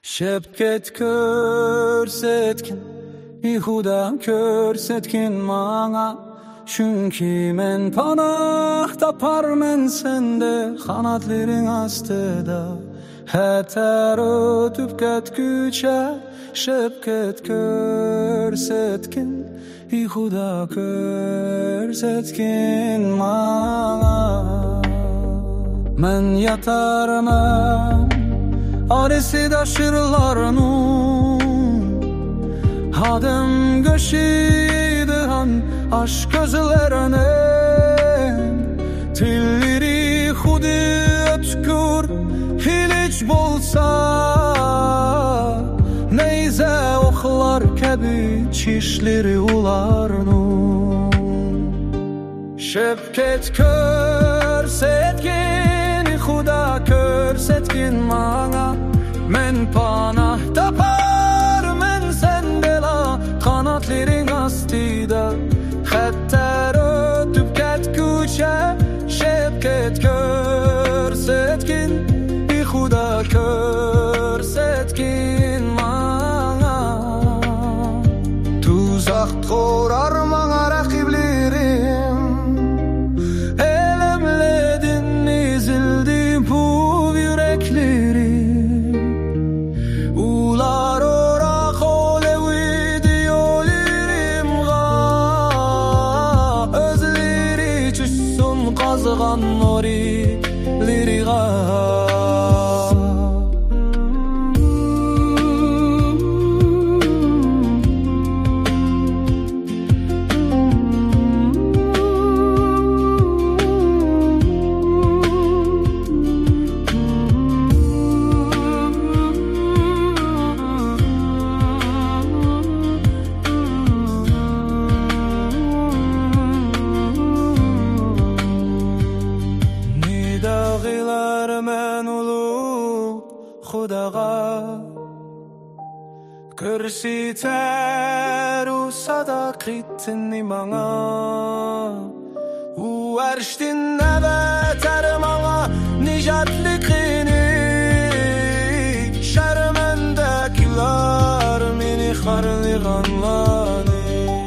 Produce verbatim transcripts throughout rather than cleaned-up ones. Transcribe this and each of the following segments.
Şepket körsetkin, i Huda körsetkin maňa. Çünki men panah tapar men sende, kanatların astyda. Häter ötüp ketgüçe, şepket körsetkin, i Huda körsetkin maňa. Men yatarman aresi daşırlarının, hadem göşidihan aşk gözlerine. Tilleri hudi ötkür hiliç bolsa, neyze oklar kebi çişleri ularının. Şepket körsetkin, Huda körsetkin maňa. Men panah tapar men sendela, kanatların astyda. Hätter ötüp ketgüçe, şepket körsetkin, i Huda körsetkin maňa. Tuzak korar maňa rakiblerim, elemledin ezildi bu yüreklerim. Ular ora kolevidi yolerimga, özleri çüşsün kazgan norileriga. Hudaga körsiter u sadakitini maňa. U erştin nebeter maňa nijatlikini. Şermendekiler meni harliganlany.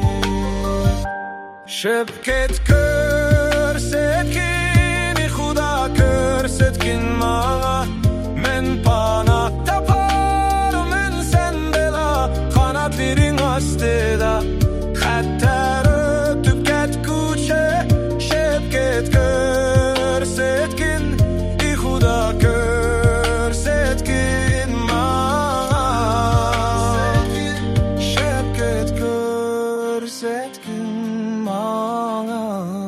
Şepket körsetkin, i Huda körsetkin maňa. Men panah tapar men sendela, kanatların astyda. Hätter ötüp ketgüçe, şepket körsetkin, i Huda körsetkin maňa. Şepket körsetkin maňa.